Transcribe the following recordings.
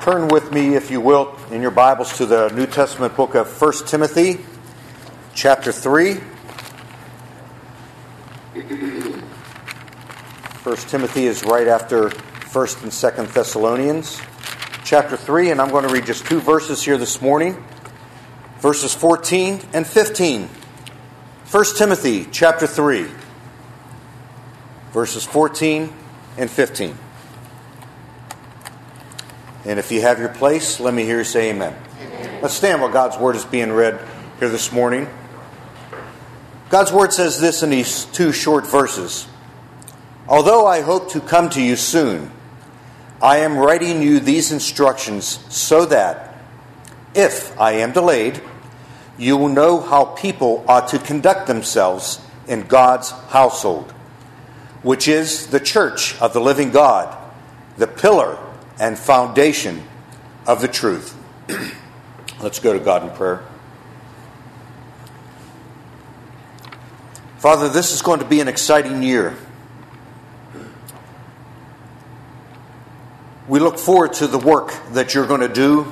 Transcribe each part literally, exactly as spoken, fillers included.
Turn with me, if you will, in your Bibles to the New Testament book of First Timothy, chapter three. First Timothy is right after First and Second Thessalonians. Chapter three, and I'm going to read just two verses here this morning. Verses fourteen and fifteen. First Timothy, chapter three. Verses fourteen and fifteen. And if you have your place, let me hear you say amen. Amen. Let's stand while God's Word is being read here this morning. God's Word says this in these two short verses. Although I hope to come to you soon, I am writing you these instructions so that, if I am delayed, you will know how people ought to conduct themselves in God's household, which is the church of the living God, the pillar and foundation of the truth. Let's go to God in prayer. Father, this is going to be an exciting year. We look forward to the work that you're going to do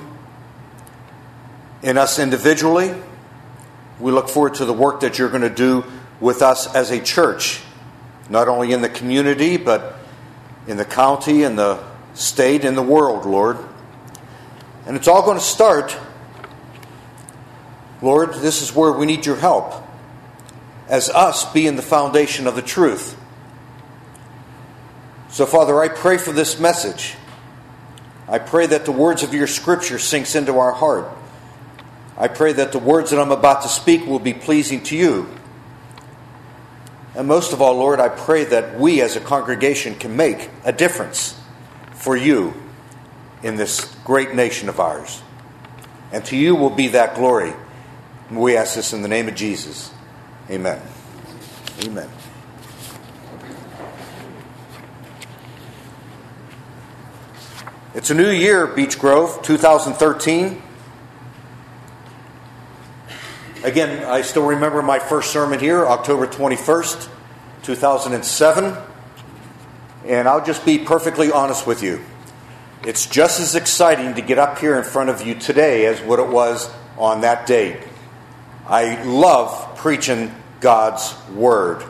in us individually. We look forward to the work that you're going to do with us as a church, not only in the community, but in the county, in the state, in the world, Lord. And it's all going to start, Lord, this is where we need your help, as us being the foundation of the truth. So, Father, I pray for this message. I pray that the words of your scripture sinks into our heart. I pray that the words that I'm about to speak will be pleasing to you. And most of all, Lord, I pray that we as a congregation can make a difference for you in this great nation of ours. And to you will be that glory. And we ask this in the name of Jesus. Amen. Amen. It's a new year, Beech Grove, two thousand thirteen. Again, I still remember my first sermon here, October twenty-first, two thousand seven. And I'll just be perfectly honest with you. It's just as exciting to get up here in front of you today as what it was on that date. I love preaching God's Word.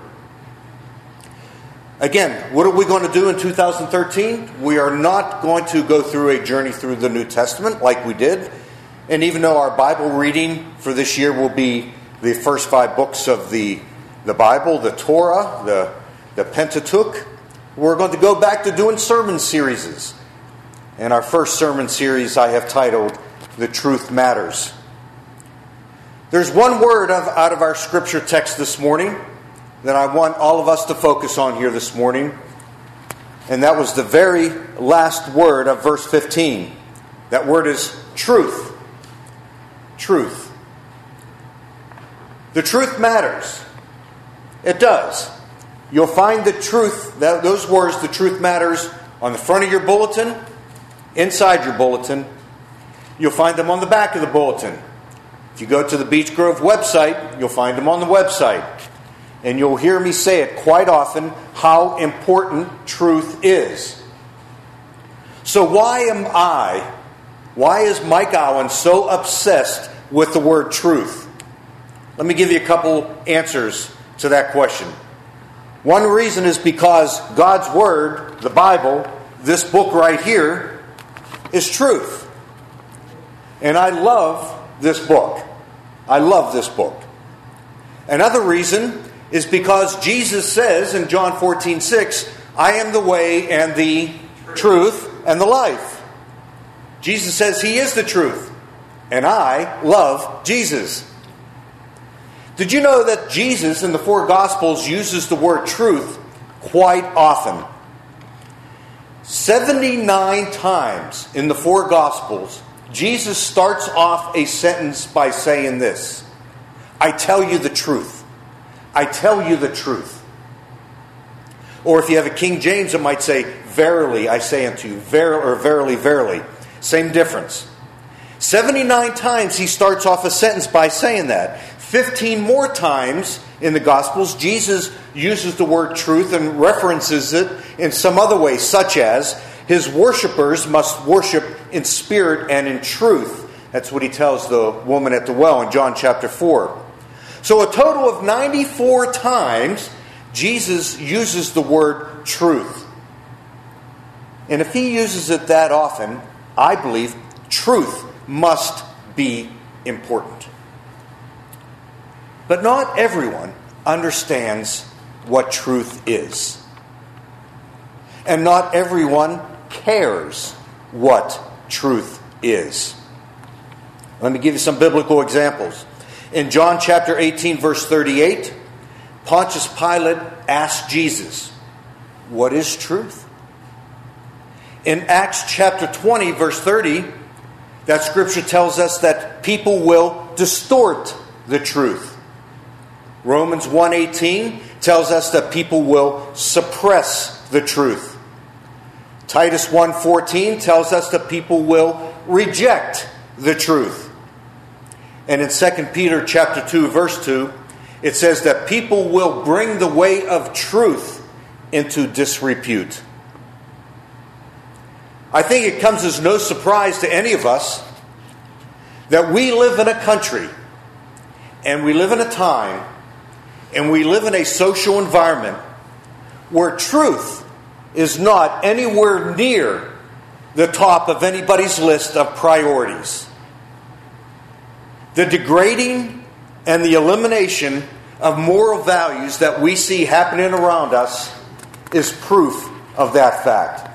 Again, what are we going to do in two thousand thirteen? We are not going to go through a journey through the New Testament like we did. And even though our Bible reading for this year will be the first five books of the, the Bible, the Torah, the, the Pentateuch, we're going to go back to doing sermon series. And our first sermon series I have titled, The Truth Matters. There's one word of, out of our scripture text this morning that I want all of us to focus on here this morning. And that was the very last word of verse fifteen. That word is truth. Truth. The truth matters. It does. You'll find the truth, that those words, the truth matters, on the front of your bulletin, inside your bulletin. You'll find them on the back of the bulletin. If you go to the Beech Grove website, you'll find them on the website. And you'll hear me say it quite often, how important truth is. So why am I, why is Mike Owen so obsessed with the word truth? Let me give you a couple answers to that question. One reason is because God's Word, the Bible, this book right here, is truth. And I love this book. I love this book. Another reason is because Jesus says in John fourteen six, I am the way and the truth and the life. Jesus says he is the truth. And I love Jesus. Did you know that Jesus in the four Gospels uses the word truth quite often? seventy-nine times in the four Gospels, Jesus starts off a sentence by saying this: I tell you the truth. I tell you the truth. Or if you have a King James, it might say, verily I say unto you, ver- or verily, verily. Same difference. seventy-nine times he starts off a sentence by saying that. fifteen more times in the Gospels, Jesus uses the word truth and references it in some other way, such as his worshipers must worship in spirit and in truth. That's what he tells the woman at the well in John chapter four. So a total of ninety-four times, Jesus uses the word truth. And if he uses it that often, I believe truth must be important. But not everyone understands what truth is. And not everyone cares what truth is. Let me give you some biblical examples. In John chapter eighteen, verse thirty-eight, Pontius Pilate asked Jesus, "What is truth?" In Acts chapter twenty, verse thirty, that scripture tells us that people will distort the truth. Romans one eighteen tells us that people will suppress the truth. Titus one fourteen tells us that people will reject the truth. And in Second Peter chapter two, verse two, it says that people will bring the way of truth into disrepute. I think it comes as no surprise to any of us that we live in a country and we live in a time and we live in a social environment where truth is not anywhere near the top of anybody's list of priorities. The degrading and the elimination of moral values that we see happening around us is proof of that fact.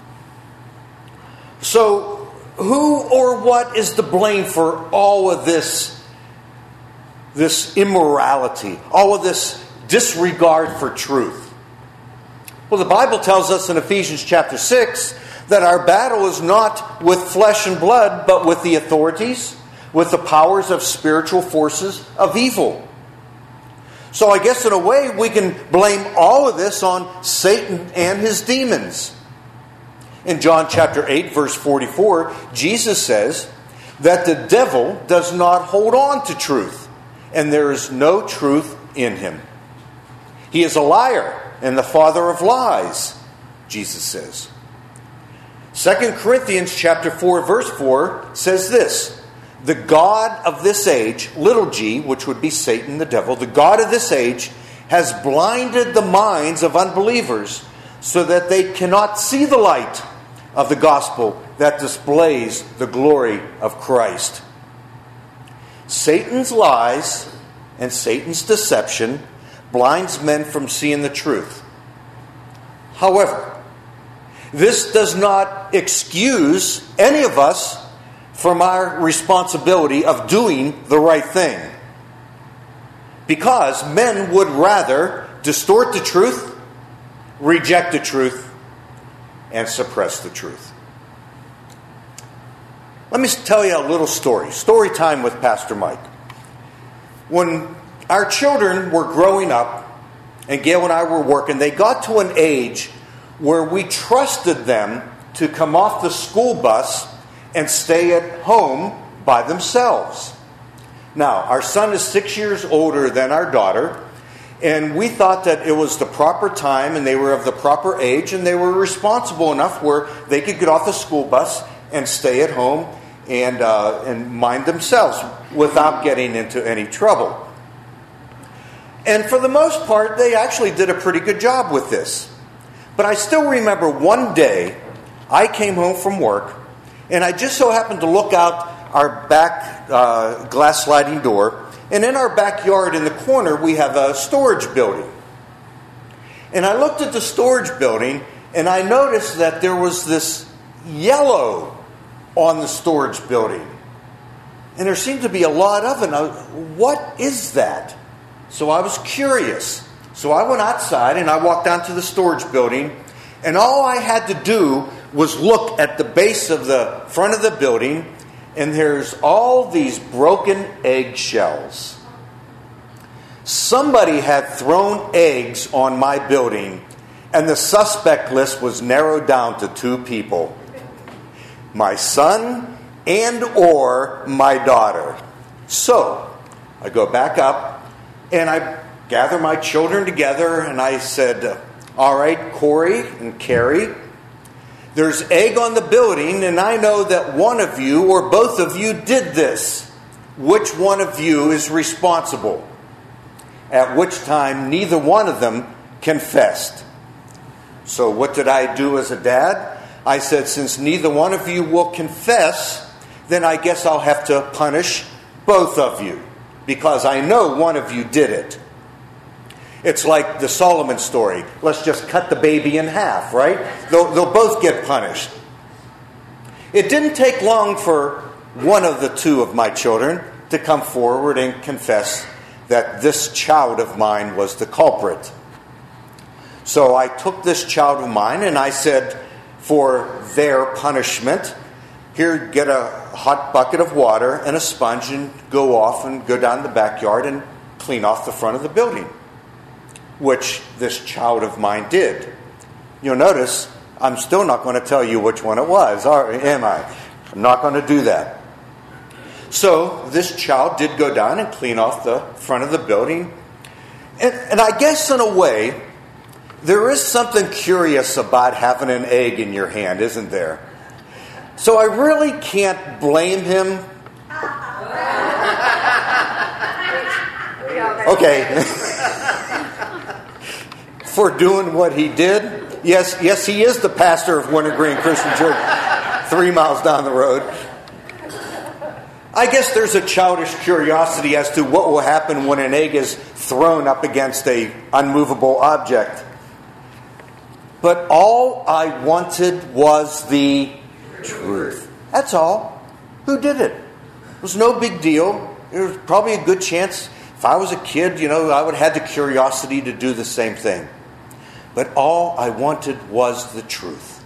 So, who or what is to blame for all of this, this immorality, all of this disregard for truth? Well, the Bible tells us in Ephesians chapter six that our battle is not with flesh and blood, but with the authorities, with the powers of spiritual forces of evil. So I guess in a way we can blame all of this on Satan and his demons. In John chapter eight, verse forty-four, Jesus says that the devil does not hold on to truth, and there is no truth in him. He is a liar and the father of lies, Jesus says. Second Corinthians chapter four, verse four says this: the God of this age, little g, which would be Satan, the devil, the God of this age has blinded the minds of unbelievers so that they cannot see the light of the gospel that displays the glory of Christ. Satan's lies and Satan's deception blinds men from seeing the truth. However, this does not excuse any of us from our responsibility of doing the right thing. Because men would rather distort the truth, reject the truth, and suppress the truth. Let me tell you a little story. Story time with Pastor Mike. When our children were growing up, and Gail and I were working, they got to an age where we trusted them to come off the school bus and stay at home by themselves. Now, our son is six years older than our daughter, and we thought that it was the proper time and they were of the proper age and they were responsible enough where they could get off the school bus and stay at home and, uh, and mind themselves without getting into any trouble. And for the most part, they actually did a pretty good job with this. But I still remember one day I came home from work and I just so happened to look out our back uh, glass sliding door. And in our backyard in the corner, we have a storage building. And I looked at the storage building, and I noticed that there was this yellow on the storage building. And there seemed to be a lot of it. I, what is that? So I was curious. So I went outside, and I walked down to the storage building. And all I had to do was look at the base of the front of the building, and there's all these broken eggshells. Somebody had thrown eggs on my building, and the suspect list was narrowed down to two people: my son and or my daughter. So I go back up, and I gather my children together, and I said, all right, Corey and Carrie, There's egg on the building, and I know that one of you or both of you did this. Which one of you is responsible? At which time, neither one of them confessed. So what did I do as a dad? I said, since neither one of you will confess, then I guess I'll have to punish both of you, because I know one of you did it. It's like the Solomon story. Let's just cut the baby in half, right? They'll, they'll both get punished. It didn't take long for one of the two of my children to come forward and confess that this child of mine was the culprit. So I took this child of mine and I said, for their punishment, here, get a hot bucket of water and a sponge and go off and go down the backyard and clean off the front of the building. Which this child of mine did. You'll notice, I'm still not going to tell you which one it was, am I? I'm not going to do that. So, this child did go down and clean off the front of the building. And, and I guess in a way, there is something curious about having an egg in your hand, isn't there? So I really can't blame him. Okay. For doing what he did. Yes, yes, he is the pastor of Winter Green Christian Church, three miles down the road. I guess there's a childish curiosity as to what will happen when an egg is thrown up against a unmovable object. But all I wanted was the truth. That's all. Who did it? It was no big deal. There was probably a good chance if I was a kid, you know, I would have had the curiosity to do the same thing. But all I wanted was the truth.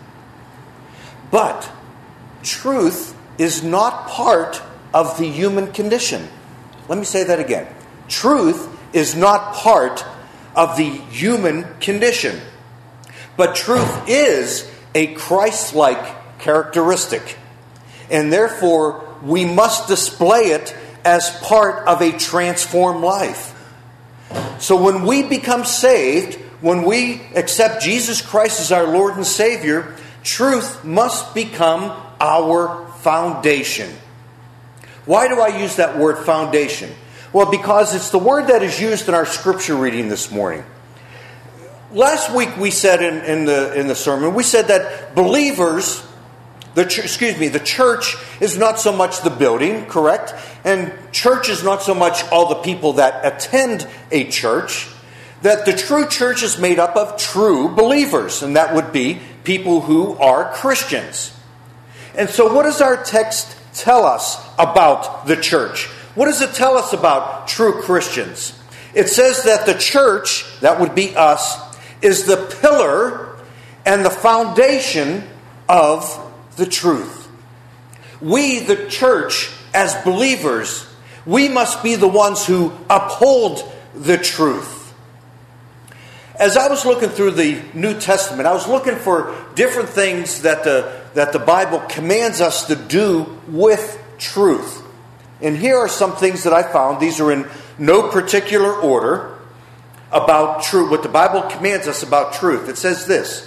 But truth is not part of the human condition. Let me say that again. Truth is not part of the human condition. But truth is a Christ-like characteristic. And therefore, we must display it as part of a transformed life. So when we become saved, when we accept Jesus Christ as our Lord and Savior, truth must become our foundation. Why do I use that word foundation? Well, because it's the word that is used in our scripture reading this morning. Last week we said in, in the in the sermon, we said that believers, the ch- excuse me, the church is not so much the building, correct? And church is not so much all the people that attend a church. That the true church is made up of true believers, and that would be people who are Christians. And so what does our text tell us about the church? What does it tell us about true Christians? It says that the church, that would be us, is the pillar and the foundation of the truth. We, the church, as believers, we must be the ones who uphold the truth. As I was looking through the New Testament, I was looking for different things that the, that the Bible commands us to do with truth. And here are some things that I found. These are in no particular order about truth, what the Bible commands us about truth. It says this: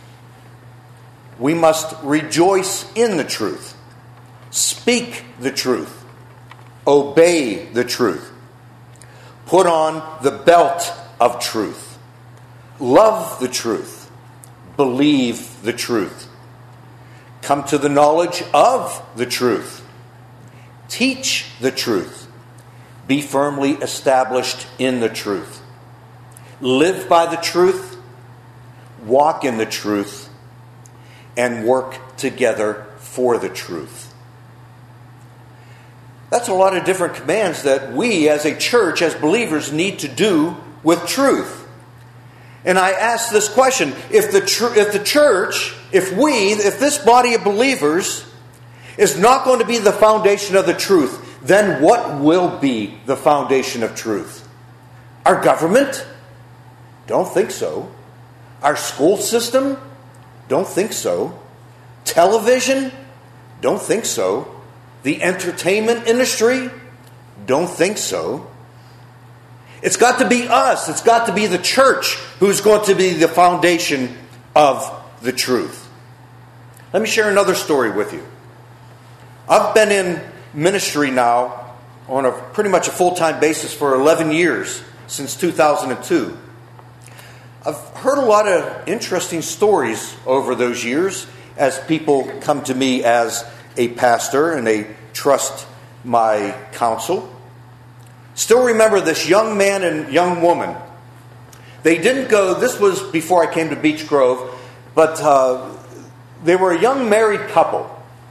we must rejoice in the truth, speak the truth, obey the truth, put on the belt of truth, love the truth, believe the truth, come to the knowledge of the truth, teach the truth, be firmly established in the truth, live by the truth, walk in the truth, and work together for the truth. That's a lot of different commands that we as a church, as believers, need to do with truth. And I ask this question: if the tr- if the church, if we, if this body of believers is not going to be the foundation of the truth, then what will be the foundation of truth? Our government? Don't think so. Our school system? Don't think so. Television? Don't think so. The entertainment industry? Don't think so. It's got to be us. It's got to be the church who's going to be the foundation of the truth. Let me share another story with you. I've been in ministry now on a pretty much a full-time basis for eleven years, since two thousand two. I've heard a lot of interesting stories over those years as people come to me as a pastor and they trust my counsel. Still remember this young man and young woman. They didn't go, this was before I came to Beech Grove, but uh, they were a young married couple.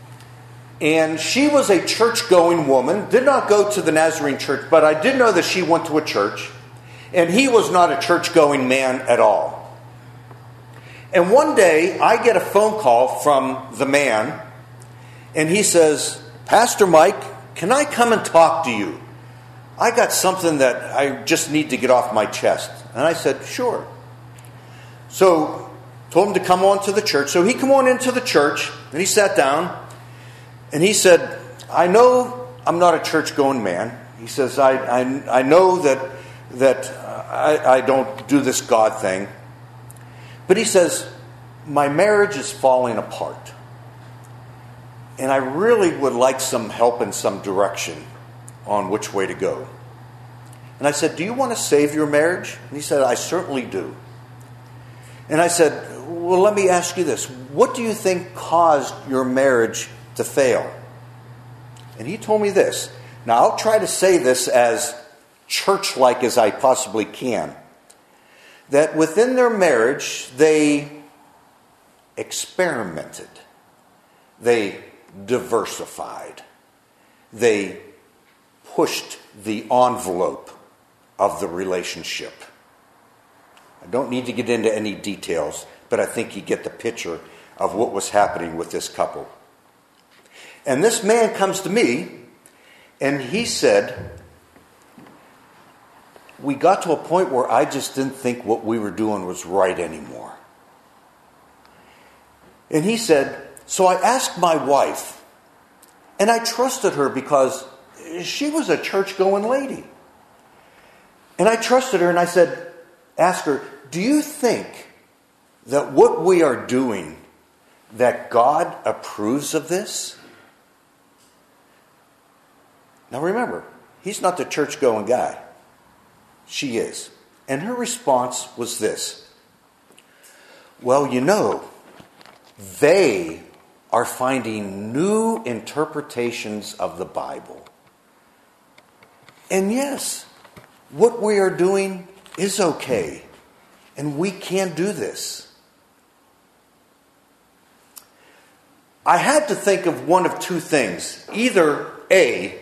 And she was a church-going woman, did not go to the Nazarene church, but I did know that she went to a church. And he was not a church-going man at all. And one day, I get a phone call from the man, and he says, Pastor Mike, can I come and talk to you? I got something that I just need to get off my chest. And I said, sure. So, told him to come on to the church. So he come on into the church, and he sat down, and he said, I know I'm not a church-going man. He says, I I, I know that that I, I don't do this God thing. But he says, my marriage is falling apart. And I really would like some help and some direction on which way to go. And I said, do you want to save your marriage? And he said, I certainly do. And I said, well, let me ask you this. What do you think caused your marriage to fail? And he told me this. Now, I'll try to say this as church-like as I possibly can. That within their marriage, they experimented. They diversified. They pushed the envelope of the relationship. I don't need to get into any details, but I think you get the picture of what was happening with this couple. And this man comes to me, and he said, we got to a point where I just didn't think what we were doing was right anymore. And he said, so I asked my wife, and I trusted her because she was a church-going lady. And I trusted her, and I said, ask her, do you think that what we are doing, that God approves of this? Now remember, he's not the church-going guy. She is. And her response was this. Well, you know, they are finding new interpretations of the Bible. And yes, what we are doing is okay. And we can do this. I had to think of one of two things. Either A,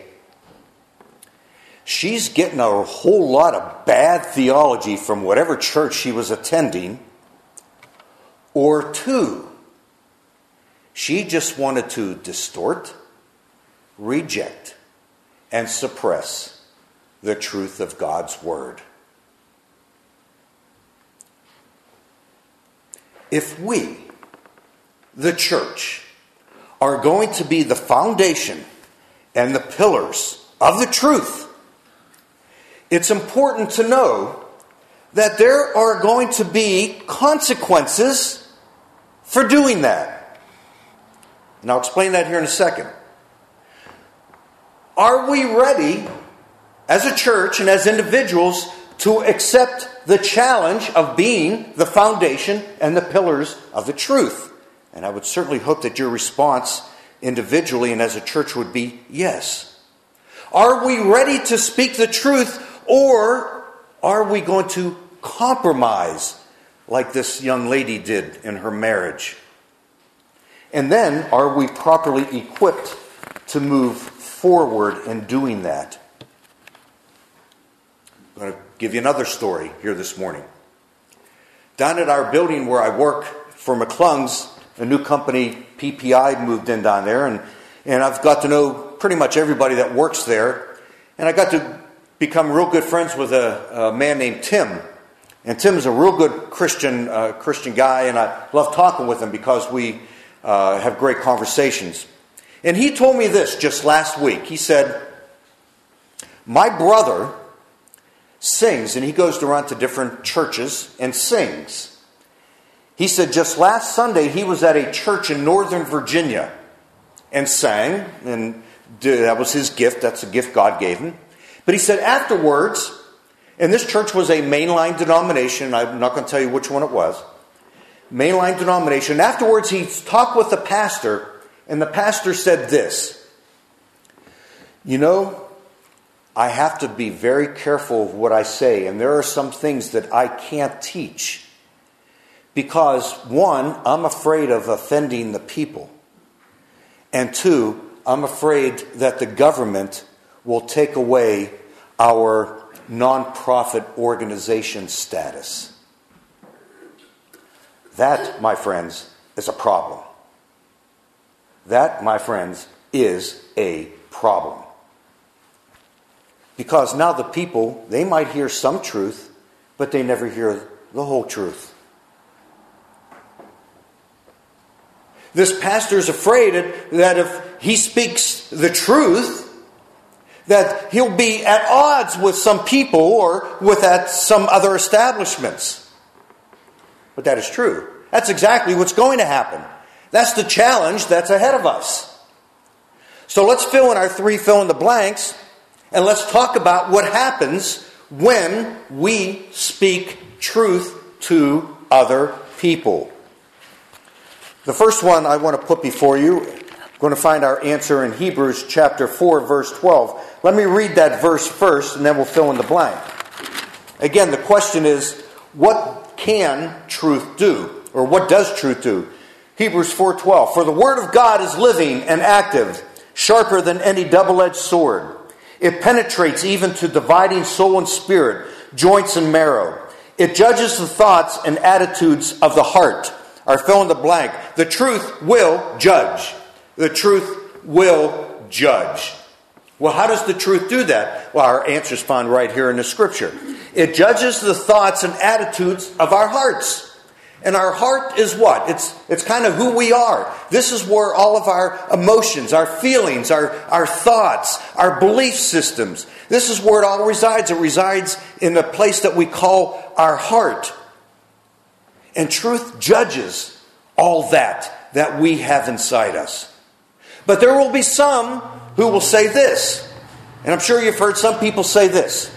she's getting a whole lot of bad theology from whatever church she was attending. Or two, she just wanted to distort, reject, and suppress the truth of God's Word. If we, the church, are going to be the foundation and the pillars of the truth, it's important to know that there are going to be consequences for doing that. And I'll explain that here in a second. Are we ready, as a church and as individuals, to accept the challenge of being the foundation and the pillars of the truth? And I would certainly hope that your response individually and as a church would be yes. Are we ready to speak the truth, or are we going to compromise like this young lady did in her marriage? And then, are we properly equipped to move forward in doing that? I'm going to give you another story here this morning. Down at our building where I work for McClung's, a new company, P P I, moved in down there, and, and I've got to know pretty much everybody that works there. And I got to become real good friends with a, a man named Tim. And Tim is a real good Christian uh, Christian guy, and I love talking with him because we uh, have great conversations. And he told me this just last week. He said, my brother sings, and he goes around to different churches and sings. He said just last Sunday he was at a church in Northern Virginia and sang, and that was his gift. That's a gift God gave him. But he said afterwards, and this church was a mainline denomination, I'm not going to tell you which one it was, mainline denomination. Afterwards he talked with the pastor, and the pastor said this, you know, I have to be very careful of what I say, and there are some things that I can't teach. Because, one, I'm afraid of offending the people. And two, I'm afraid that the government will take away our nonprofit organization status. That, my friends, is a problem. That, my friends, is a problem. Because now the people, they might hear some truth, but they never hear the whole truth. This pastor is afraid that if he speaks the truth, that he'll be at odds with some people or with at some other establishments. But that is true. That's exactly what's going to happen. That's the challenge that's ahead of us. So let's fill in our three fill in the blanks, and let's talk about what happens when we speak truth to other people. The first one I want to put before you, I'm going to find our answer in Hebrews chapter four, verse twelve. Let me read that verse first, and then we'll fill in the blank. Again, the question is, what can truth do? Or what does truth do? Hebrews four twelve. For the word of God is living and active, sharper than any double-edged sword. It penetrates even to dividing soul and spirit, joints and marrow. It judges the thoughts and attitudes of the heart. Or fill in the blank. The truth will judge. The truth will judge. Well, how does the truth do that? Well, our answer is found right here in the scripture. It judges the thoughts and attitudes of our hearts. And our heart is what? It's it's kind of who we are. This is where all of our emotions, our feelings, our, our thoughts, our belief systems, this is where it all resides. It resides in the place that we call our heart. And truth judges all that that we have inside us. But there will be some who will say this, and I'm sure you've heard some people say this: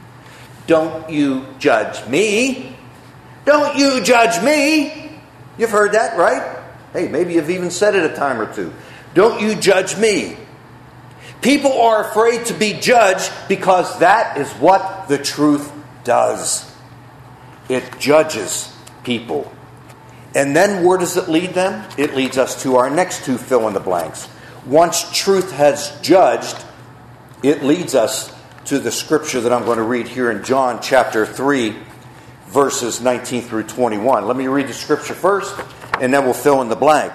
don't you judge me. Don't you judge me. You've heard that, right? Hey, maybe you've even said it a time or two. Don't you judge me. People are afraid to be judged because that is what the truth does. It judges people. And then where does it lead them? It leads us to our next two fill in the blanks. Once truth has judged, it leads us to the scripture that I'm going to read here in John chapter three, verses nineteen through twenty-one. Let me read the scripture first, and then we'll fill in the blank.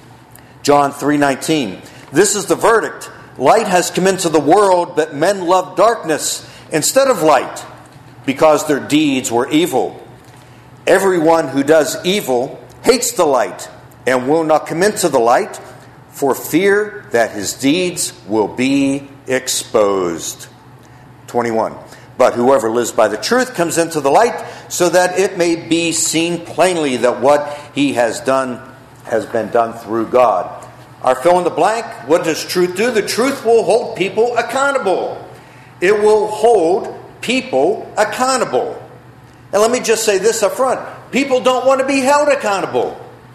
John three nineteen. This is the verdict. Light has come into the world, but men love darkness instead of light, because their deeds were evil. Everyone who does evil hates the light and will not come into the light, for fear that his deeds will be exposed. twenty-one. But whoever lives by the truth comes into the light, so that it may be seen plainly that what he has done has been done through God. Our fill in the blank, what does truth do? The truth will hold people accountable. It will hold people accountable. And let me just say this up front. People don't want to be held accountable.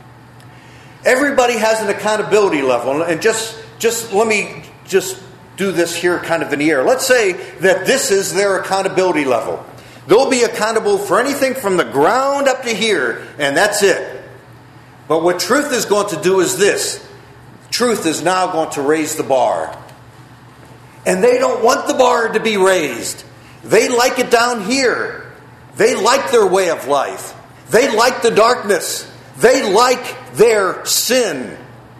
Everybody has an accountability level. And just, just let me just do this here kind of in the air. Let's say that this is their accountability level. They'll be accountable for anything from the ground up to here, and that's it. But what truth is going to do is this. Truth is now going to raise the bar. And they don't want the bar to be raised. They like it down here. They like their way of life. They like the darkness. They like their sin.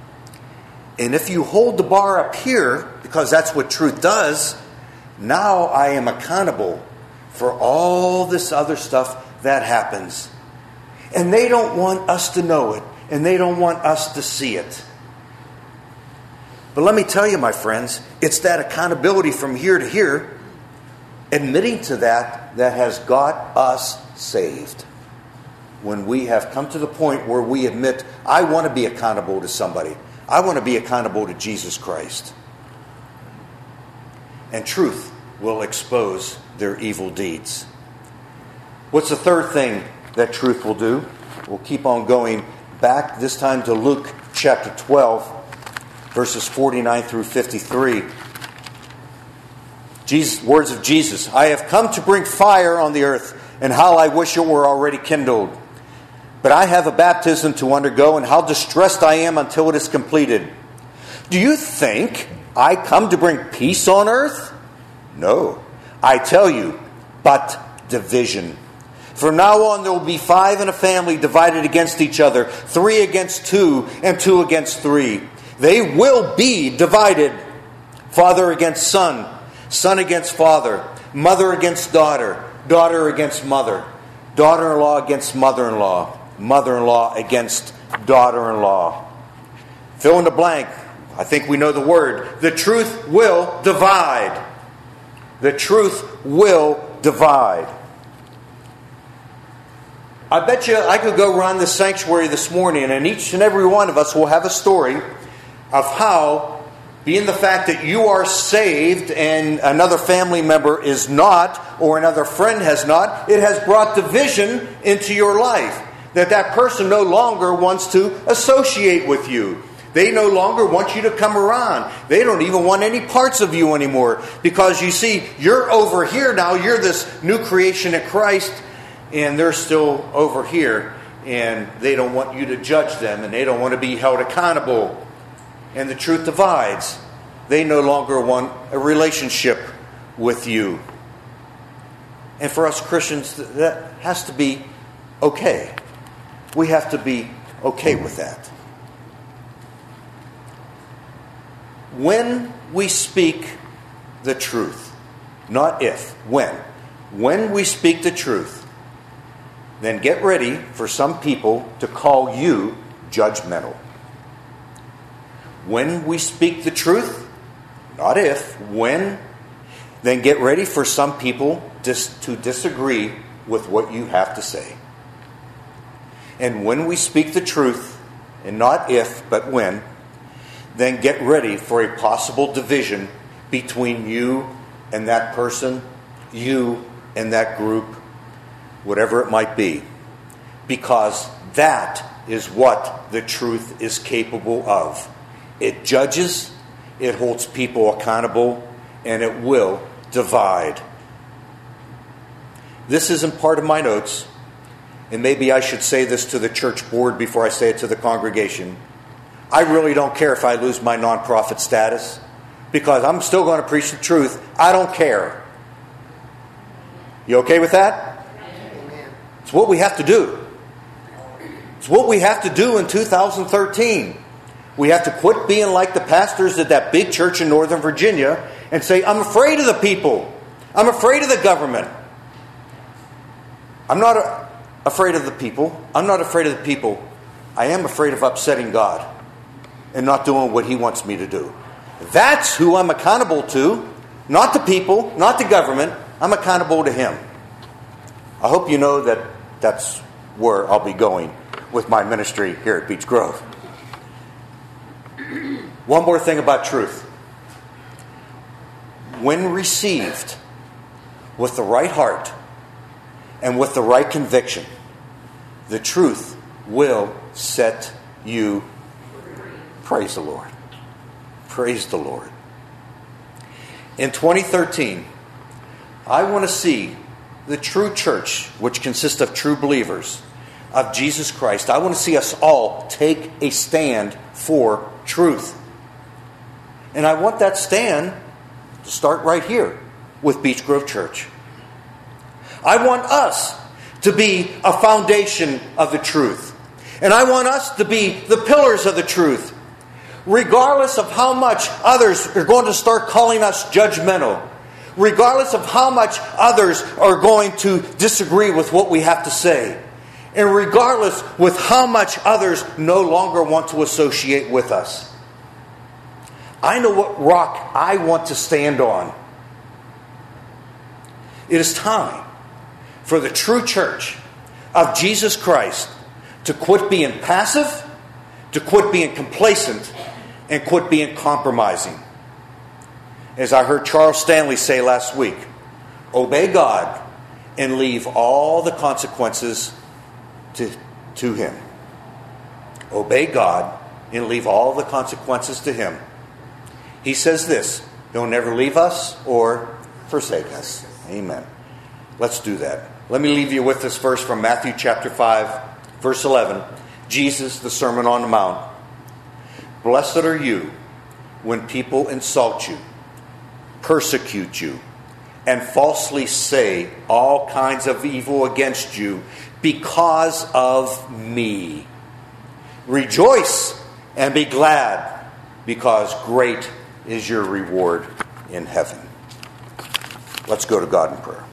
And if you hold the bar up here, because that's what truth does, now I am accountable for all this other stuff that happens. And they don't want us to know it. And they don't want us to see it. But let me tell you, my friends, it's that accountability from here to here, admitting to that, that has got us saved. when we have come to the point where we admit, I want to be accountable to somebody. I want to be accountable to Jesus Christ. And truth will expose their evil deeds. What's the third thing that truth will do? We'll keep on going back, this time to Luke chapter twelve, verses forty-nine through fifty-three. Jesus, words of Jesus. I have come to bring fire on the earth, and how I wish it were already kindled. But I have a baptism to undergo, and how distressed I am until it is completed. Do you think I come to bring peace on earth? No, I tell you, but division. From now on there will be five in a family divided against each other, three against two, and two against three. They will be divided. Father against son, son against father, mother against daughter, daughter against mother, daughter-in-law against mother-in-law, mother-in-law against daughter-in-law. Fill in the blank. I think we know the word. The truth will divide. The truth will divide. I bet you I could go around the sanctuary this morning, and each and every one of us will have a story of how, being the fact that you are saved and another family member is not, or another friend has not, it has brought division into your life. That that person no longer wants to associate with you. They no longer want you to come around. They don't even want any parts of you anymore. Because you see, you're over here now. You're this new creation in Christ. And they're still over here. And they don't want you to judge them. And they don't want to be held accountable. And the truth divides. They no longer want a relationship with you. And for us Christians, that has to be okay. We have to be okay with that. When we speak the truth, not if, when. When we speak the truth, then get ready for some people to call you judgmental. When we speak the truth, not if, when, then get ready for some people dis- to disagree with what you have to say. And when we speak the truth, and not if, but when, then get ready for a possible division between you and that person, you and that group, whatever it might be. Because that is what the truth is capable of. It judges, it holds people accountable, and it will divide. This isn't part of my notes, and maybe I should say this to the church board before I say it to the congregation. I really don't care if I lose my nonprofit status, because I'm still going to preach the truth. I don't care. You okay with that? It's what we have to do. It's what we have to do in two thousand thirteen. We have to quit being like the pastors at that big church in Northern Virginia and say, I'm afraid of the people. I'm afraid of the government. I'm not a, afraid of the people. I'm not afraid of the people. I am afraid of upsetting God and not doing what He wants me to do. That's who I'm accountable to. Not the people, not the government. I'm accountable to Him. I hope you know that that's where I'll be going with my ministry here at Beech Grove. One more thing about truth. When received with the right heart and with the right conviction, the truth will set you free. Praise the Lord. Praise the Lord. In twenty thirteen, I want to see the true church, which consists of true believers of Jesus Christ. I want to see us all take a stand for truth. And I want that stand to start right here with Beech Grove Church. I want us to be a foundation of the truth. And I want us to be the pillars of the truth. Regardless of how much others are going to start calling us judgmental. Regardless of how much others are going to disagree with what we have to say. And regardless with how much others no longer want to associate with us. I know what rock I want to stand on. It is time for the true church of Jesus Christ, to quit being passive, to quit being complacent, and quit being compromising. As I heard Charles Stanley say last week, obey God and leave all the consequences to, to Him. Obey God and leave all the consequences to Him. He says this, He'll never leave us or forsake us. Amen. Let's do that. Let me leave you with this verse from Matthew chapter five, verse eleven. Jesus, the Sermon on the Mount. Blessed are you when people insult you, persecute you, and falsely say all kinds of evil against you because of me. Rejoice and be glad, because great is your reward in heaven. Let's go to God in prayer.